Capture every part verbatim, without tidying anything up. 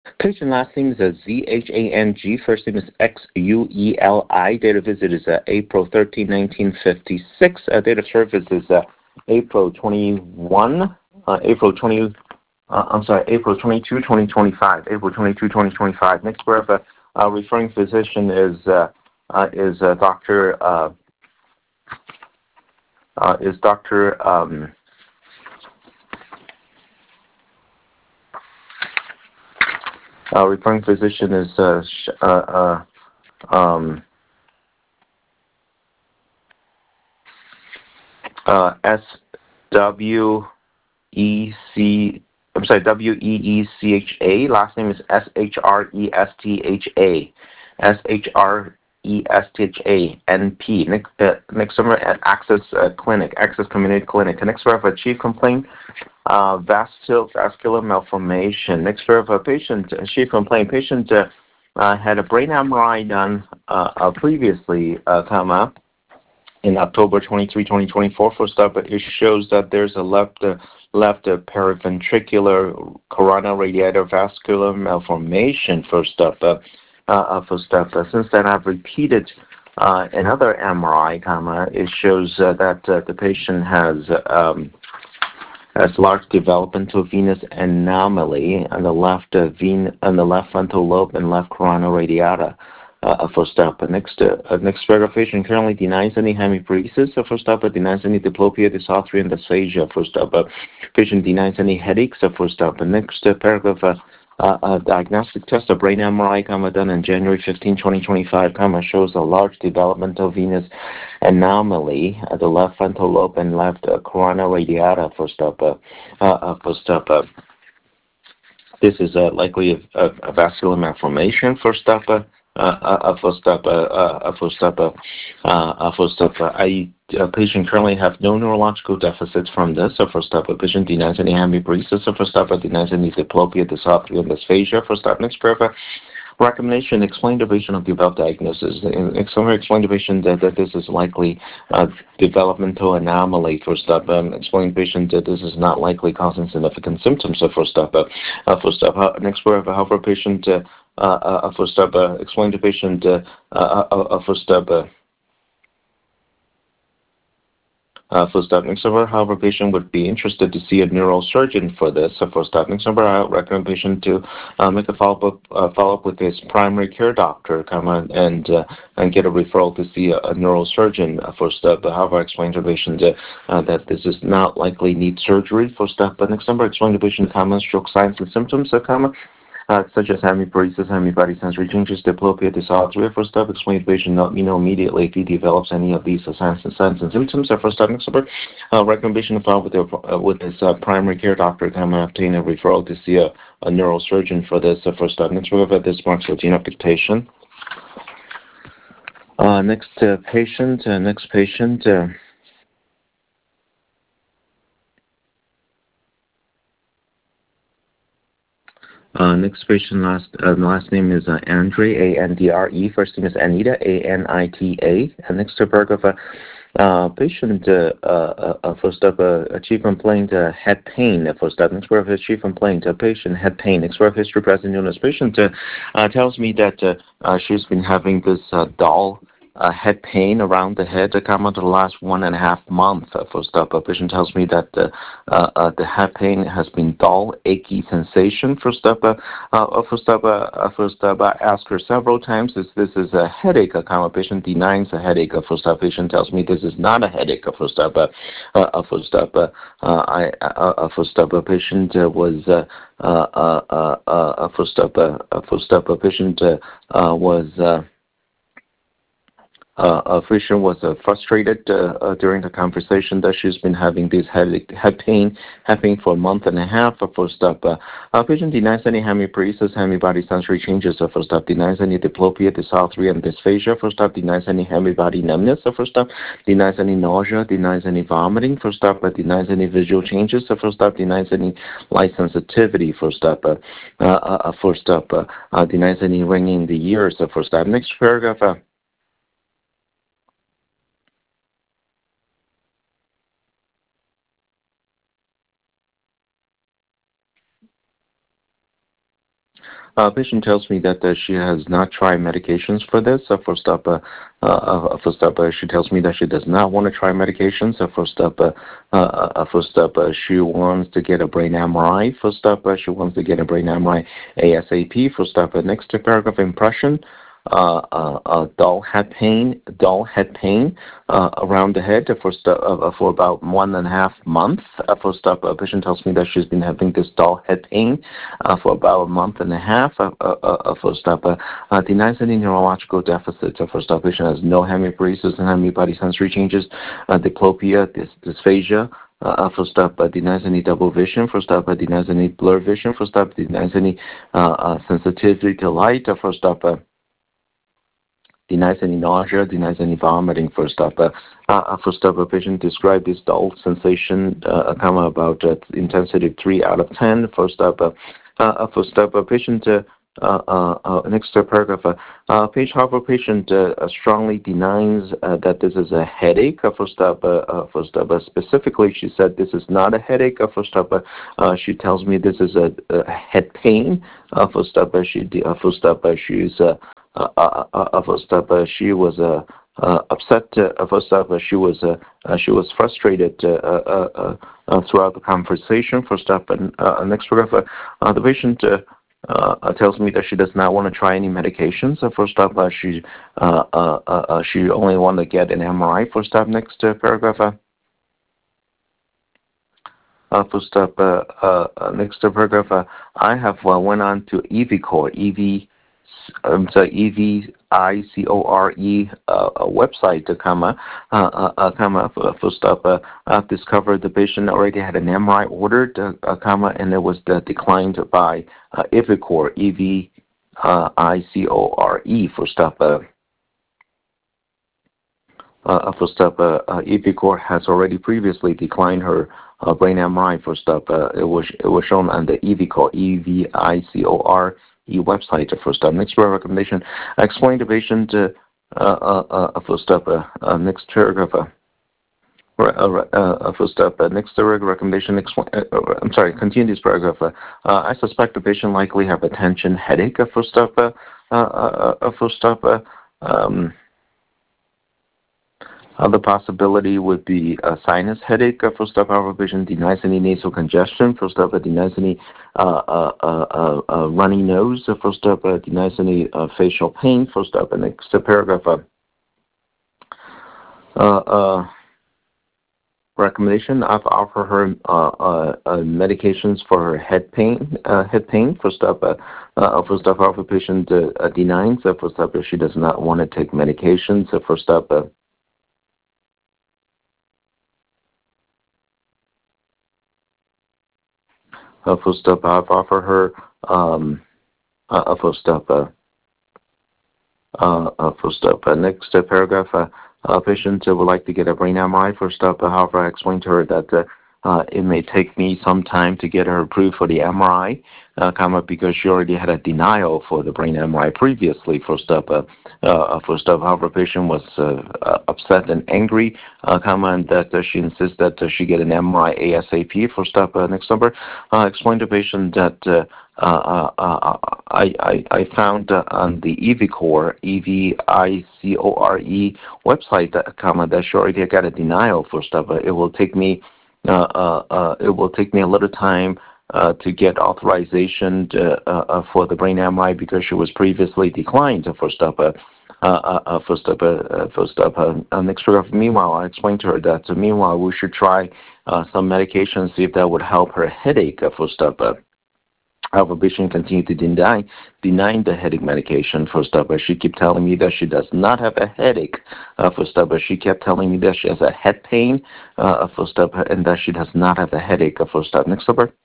Patient last name is uh, Z H A N G. First name is X U E L I. Date of visit is uh, April thirteenth, nineteen fifty-six. Uh, date of service is uh, April twenty-first, uh, April twentieth, uh, I'm sorry, April twenty-second, twenty twenty-five. April twenty-second, twenty twenty-five. Next breath, uh, uh, referring physician is uh, uh, is uh, Doctor Uh, uh, is Doctor Um, uh, referring physician is uh, sh- uh, uh, um, uh, S W E C. I'm sorry, W E E C H A. Last name is S H R E S T H A. S H R E S T H A N P. Next, uh, next number at Access uh, Clinic, Access Community Clinic. Next number of chief complaint, uh, vascular, vascular malformation. Next number of a patient, uh, chief complaint, patient uh, uh, had a brain M R I done uh, uh, previously, uh, comma, in October twenty-third, twenty twenty-four. First up, it shows that there's a left uh, left uh, periventricular coronal radiator vascular malformation. First up, uh, uh, uh, first up. Uh, since then, I've repeated uh, another M R I, comma. It shows uh, that uh, the patient has um, has large developmental venous anomaly on the left uh, ven- on the left frontal lobe and left coronal radiata. Uh, first up, uh, next, uh, uh, next paragraph, patient currently denies any hemiparesis. Uh, first up, uh, denies any diplopia, dysarthria, and dysphagia. First up, uh, patient denies any headaches. Uh, first up, uh, next uh, paragraph, uh, uh, uh, diagnostic test of brain M R I, comma, done on January fifteenth, twenty twenty-five, comma, shows a large developmental venous anomaly at the left frontal lobe and left uh, coronal radiata. First up, uh, uh, uh, first up, uh, this is uh, likely a, a, a vascular malformation. First up, uh, uh, uh, first up, uh, uh, first up, uh, uh, first up, uh, I, a patient currently have no neurological deficits from this. So first up, a patient denies any hemiparesis. So first up, uh, denies any diplopia, dysarthria, and dysphagia. First up, next paragraph. Recommendation, explain the patient of the above diagnosis. In summary, explain the patient that, that this is likely a developmental anomaly. First up, um, explain the patient that this is not likely causing significant symptoms. So first up, uh, uh, first up, uh, next paragraph, however, patient, uh, uh, uh, first up, uh, explain the patient, uh, uh, uh, uh, first up, uh, Uh, first up, next number, however, patient would be interested to see a neurosurgeon for this. So first up, next number, I would recommend patient to uh, make a follow-up uh, follow-up with his primary care doctor, come on, and uh, and get a referral to see a, a neurosurgeon. Uh, first up, however, I explain to the patient uh, uh, that this is not likely need surgery. First up, but next number, explain to the patient common stroke signs and symptoms. So common. Uh, such as hemiparesis, hemibody sensory changes, diplopia, dysarthria. First step, explain to the patient not, you know, immediately if he develops any of these uh, signs and signs and symptoms. So first step, next step, uh, recommendation to file with, their, uh, with his uh, primary care doctor, come and obtain a referral to see a, a neurosurgeon for this. So first step, next step, this marks routine of dictation. Uh, next uh, patient, uh, next patient. Uh, Uh, next patient, last uh, last name is uh, Andre, A N D R E. First name is Anita, A N I T A. And next to paragraph, uh, uh, patient, uh, uh, uh, first up, uh, chief complaint, uh, head pain. First up, next paragraph, chief complaint, uh, patient, head pain. Next paragraph, history present illness. Patient uh, uh, tells me that uh, uh, she's been having this uh, dull uh, head pain around the head uh, come out the last one and a half month. Uh, first up, a patient tells me that uh, uh, uh, the head pain has been dull, achy sensation. First up, uh, uh, first up, uh, uh, first up, I asked her several times if this is a headache. A common patient denies a headache. A first up, patient tells me this is not a headache. A first up, uh, uh, first up, uh, uh, I, uh, uh, first up, a patient uh, was uh, uh, uh, uh, uh, first up, uh, first up, a patient uh, uh, was. Uh, Uh, uh, Fisher was uh, frustrated uh, uh, during the conversation that she's been having this head, head pain happening for a month and a half. Uh, first up, uh, uh, patient denies any hemiparesis, hemibody sensory changes. Uh, first up, denies any diplopia, dysarthria, and dysphagia. First up, denies any hemibody numbness. Uh, first up, denies any nausea, denies any vomiting. First up, uh, denies any visual changes. Uh, first up, denies any light sensitivity. First up, uh, uh, uh, first up, uh, uh, denies any ringing in the ears. Uh, first up, next paragraph. Uh, Uh, patient tells me that uh, she has not tried medications for this. Uh, first up, uh, uh, uh, first up, uh, she tells me that she does not want to try medications. Uh, first up, uh, uh, uh, first up, uh, she wants to get a brain M R I. First up, uh, she wants to get a brain M R I ASAP. First up, uh, next paragraph impression. Uh, uh, uh, dull head pain, dull head pain uh, around the head for st- uh, for about one and a half months. Uh, first up, a patient tells me that she's been having this dull head pain uh, for about a month and a half. Uh, uh, uh, first up, uh, uh, denies any neurological deficits. Uh, first up, patient has no hemiparesis and hemibody sensory changes, uh, diplopia, dys- dysphagia. Uh, uh, first up, uh, denies any double vision. First up, uh, denies any blur vision. First up, denies any uh, uh, sensitivity to light. Uh, first up, uh, denies any nausea, denies any vomiting. First up, uh, uh, first up, a patient described this dull sensation, uh, comma about uh, intensity three out of ten. First up, uh, uh, first up, a patient. Uh, uh, uh, uh, next paragraph. Uh, uh, page, however, patient uh, uh, strongly denies uh, that this is a headache. Uh, first up, uh, uh, first up, uh, specifically, she said this is not a headache. Uh, first up, uh, uh, she tells me this is a, a head pain. Uh, first up, uh, she uh, first up, uh, she's uh, uh, uh, uh, first up, uh, she was uh, uh, upset. Uh, first up, uh, she was uh, uh, she was frustrated uh, uh, uh, uh, throughout the conversation. First up, and uh, next paragraph, uh, uh, the patient uh, uh, tells me that she does not want to try any medications. Uh, first up, uh, she uh, uh, uh, she only want to get an M R I. First up, next uh, paragraph. Uh, Uh, first up, uh, uh, uh, next paragraph. Uh, I have uh, went on to EviCore, E V, um, so E V I C O R E uh, a website to come, uh, uh, uh, come up. Uh, first up, uh, I've discovered the patient already had an M R I ordered, uh, uh, comma, and it was uh, declined by uh, EviCore, E V I C O R E. First up. Uh, Uh, first up, uh, uh, EviCore has already previously declined her uh, brain M R I. First up, uh, it was it was shown on the EviCore, E V I C O R E website. First up, next recommendation. Explain the patient. Uh, uh, uh, uh, first up, uh, uh, next paragraph. Uh, uh, uh, first up, uh, next recommendation. Explain, uh, uh, I'm sorry. Continue this paragraph. Uh, uh, I suspect the patient likely have a tension headache. Uh, first up, uh, uh, uh, uh, first up. Uh, um, Other possibility would be a sinus headache. Uh, first up, our patient denies any nasal congestion. First up, uh, denies any uh, uh, uh, uh, runny nose. Uh, first up, uh, denies any uh, facial pain. First up, uh, next paragraph. Uh, uh, uh, recommendation: I've offered her uh, uh, uh, medications for her head pain. Uh, head pain. First up, uh, uh, first up, our patient uh, uh, denies. Uh, first up, uh, she does not want to take medications. Uh, first up. Uh, Uh, first up, I've offered her um, uh, uh, first up, uh, uh, uh, first up. Uh, next uh, paragraph. Uh, uh, patient uh, would like to get a brain M R I. First up, uh, however, I explained to her that uh, uh, it may take me some time to get her approved for the M R I, uh, comma, because she already had a denial for the brain M R I previously. First up, uh, uh, first up, however, patient was uh, uh, upset and angry, uh, comma, and that uh, she insists that uh, she get an M R I ASAP. First up, uh, next number. Uh, explain to patient that. Uh, Uh, uh, uh, I, I, I found uh, on the EviCore, E V I C O R E website, that, comma, that she already got a denial for stuff. Uh, it will take me, uh, uh, uh, it will take me a little time uh, to get authorization to, uh, uh, for the brain M R I because she was previously declined for stuff. Uh, uh, uh, uh, first up, uh, uh, first up, uh, uh, next paragraph. Meanwhile, I explained to her that uh, meanwhile we should try uh, some medication, see if that would help her headache. Uh, first up. Uh, However, patient continued to deny denying the headache medication. First up, but she kept telling me that she does not have a headache. Uh, first up, but she kept telling me that she has a head pain. Uh, first up, and that she does not have a headache. Uh, first up, next number.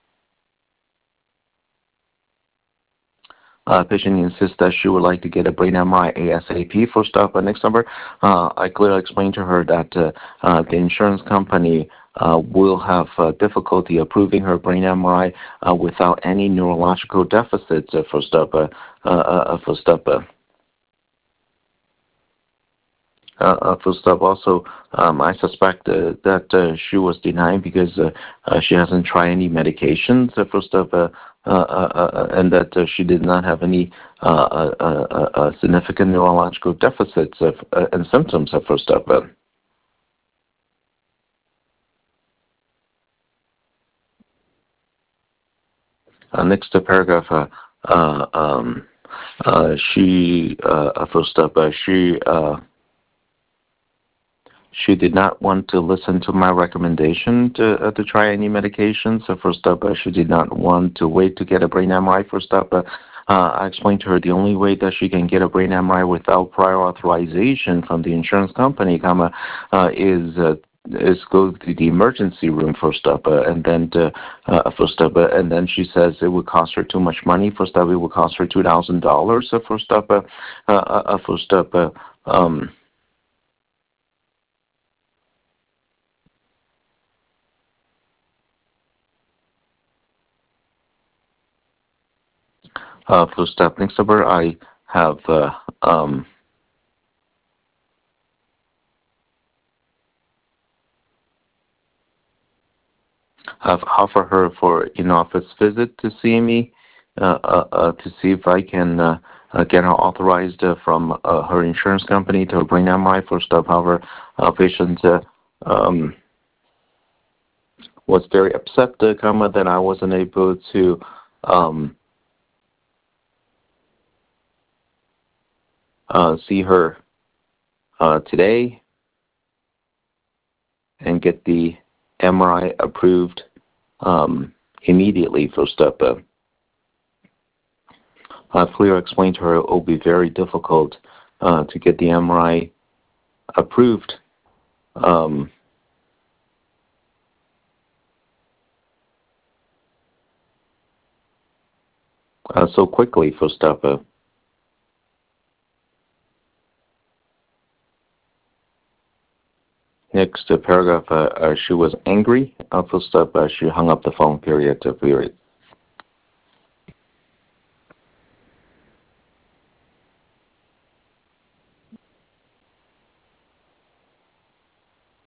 Uh, patient insists that she would like to get a brain M R I ASAP. First up, uh, next number. Uh, I clearly explained to her that uh, uh, the insurance company uh, will have uh, difficulty approving her brain M R I uh, without any neurological deficits. Uh, first up, uh, uh, uh, first up. Uh, Uh, uh, first up, also, um, I suspect uh, that uh, she was denied because uh, uh, she hasn't tried any medications. Uh, first up, uh, uh, uh, uh, and that uh, she did not have any uh, uh, uh, uh, significant neurological deficits of, uh, and symptoms. Uh, first up. Uh, uh, next uh, paragraph. Uh, uh, um, uh, she uh, first up. Uh, she. Uh, She did not want to listen to my recommendation to uh, to try any medications. So first up, uh, she did not want to wait to get a brain M R I. First up, uh, uh, I explained to her the only way that she can get a brain M R I without prior authorization from the insurance company, comma, uh, is uh, is go to the emergency room first up, uh, and then to, uh, first up, uh, and then she says it would cost her too much money. First up, it would cost her two thousand dollars. So first up, uh, uh, uh, first up, uh, um. Uh, first up, next over, I have uh, um, have offered her for in-office visit to see me uh, uh, uh, to see if I can uh, uh, get her authorized uh, from uh, her insurance company to bring M R I. First up, however, uh, patient uh, um, was very upset to come that I wasn't able to um, uh, see her uh, today and get the M R I approved um, immediately. First up. Uh, Uh, Cleo explained to her it will be very difficult uh, to get the M R I approved um, uh, so quickly for stuff. Uh, next uh, paragraph, uh, uh, she was angry uh, for stuff. Uh, she hung up the phone. Period. Uh, period.